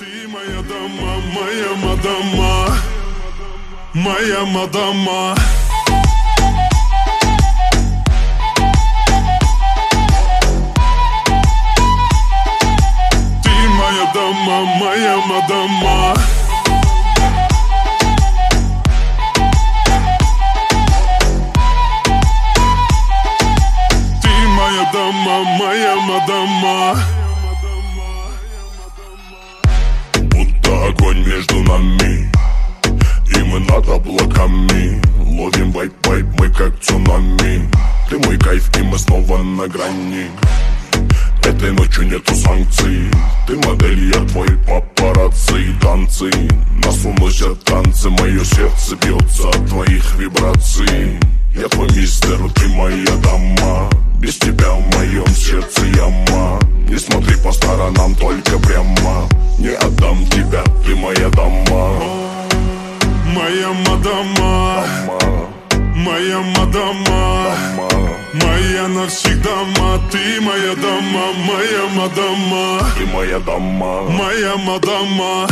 Ты моя дама, моя мадама, моя мадама. Ты моя дама, моя мадама. Ты моя дама, моя мадама. Огонь между нами, и мы над облаками. Ловим вайп-вайп, мы как цунами. Ты мой кайф, и мы снова на грани. Этой ночью нету санкций. Ты модель, я твой папарацци. Танцы, нас уносят танцы. Мое сердце бьется от твоих вибраций. Я твой мистер, ты моя дама. Без тебя в моем сердце яма. Не смотри по сторонам, только прямо. Не отдам тебя, ты моя дама. Моя мадама, моя мадама, моя навсегда, ты моя дама, моя мадама. Ты моя дама, моя мадама.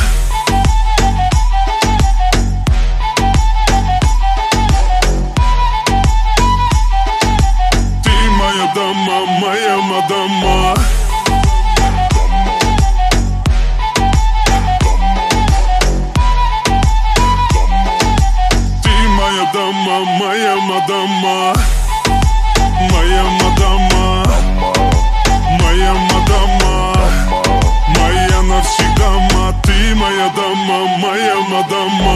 Ты моя дама, моя мадама. Дама, моя мадама, моя мадама, моя мадама, моя навсегда, ты моя дама, моя мадама.